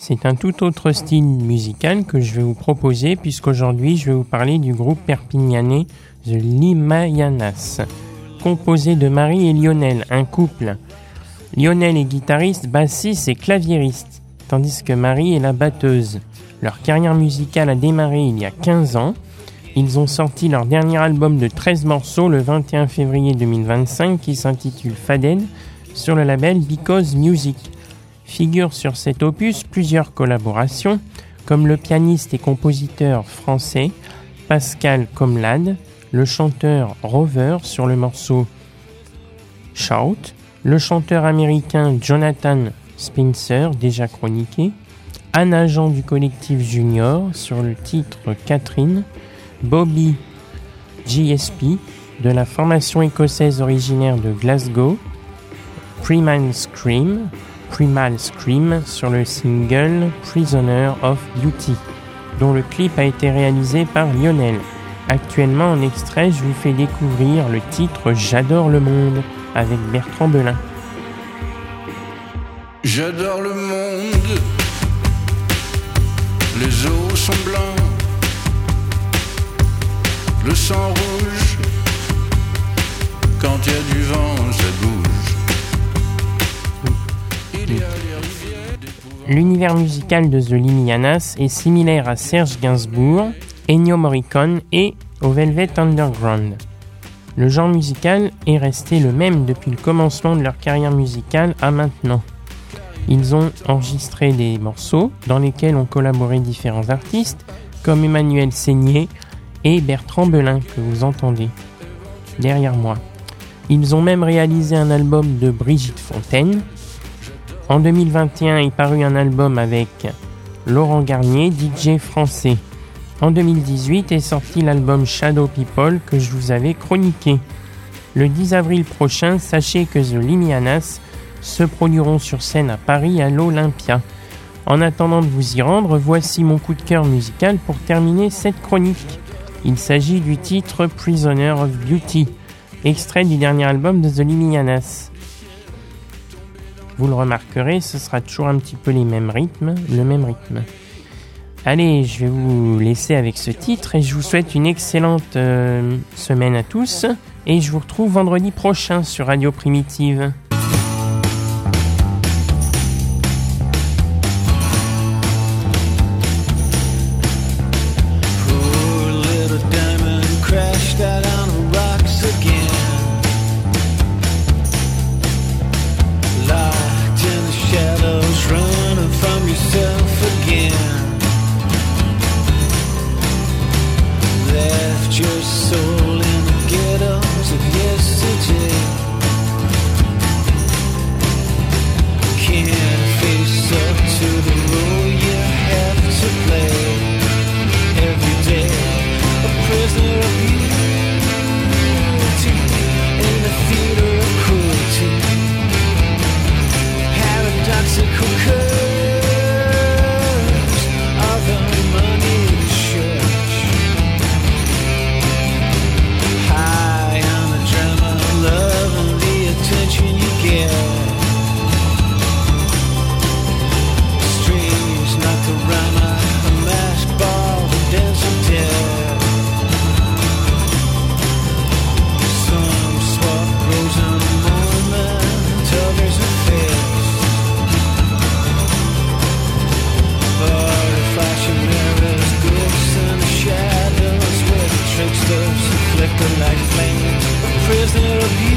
C'est un tout autre style musical que je vais vous proposer puisqu'aujourd'hui je vais vous parler du groupe perpignanais The Limayanas, composé de Marie et Lionel, un couple. Lionel est guitariste, bassiste et claviériste, tandis que Marie est la batteuse. Leur carrière musicale a démarré il y a 15 ans. Ils ont sorti leur dernier album de 13 morceaux le 21 février 2025 qui s'intitule Faded sur le label Because Music. Figurent sur cet opus plusieurs collaborations, comme le pianiste et compositeur français Pascal Comlade, le chanteur Rover sur le morceau Shout, le chanteur américain Jonathan Spencer, déjà chroniqué, un agent du collectif Junior sur le titre Catherine, Bobby GSP de la formation écossaise originaire de Glasgow, Primal Scream sur le single Prisoner of Beauty, dont le clip a été réalisé par Lionel. Actuellement en extrait, je vous fais découvrir le titre J'adore le monde avec Bertrand Belin. J'adore le monde, les eaux sont blancs, le sang rouge, quand il y a du vent, ça bouge. L'univers musical de The Limayanas est similaire à Serge Gainsbourg, Ennio Morricone et au Velvet Underground. Le genre musical est resté le même depuis le commencement de leur carrière musicale à maintenant. Ils ont enregistré des morceaux dans lesquels ont collaboré différents artistes comme Emmanuel Seigné et Bertrand Belin que vous entendez derrière moi. Ils ont même réalisé un album de Brigitte Fontaine. En 2021 est paru un album avec Laurent Garnier, DJ français. En 2018 est sorti l'album Shadow People que je vous avais chroniqué. Le 10 avril prochain, sachez que The Limayanas se produiront sur scène à Paris à l'Olympia. En attendant de vous y rendre, voici mon coup de cœur musical pour terminer cette chronique. Il s'agit du titre Prisoner of Beauty, extrait du dernier album de The Limayanas. Vous le remarquerez, ce sera toujours un petit peu le même rythme. Allez, je vais vous laisser avec ce titre et je vous souhaite une excellente semaine à tous. Et je vous retrouve vendredi prochain sur Radio Primitive. Like flame, a prisoner of you.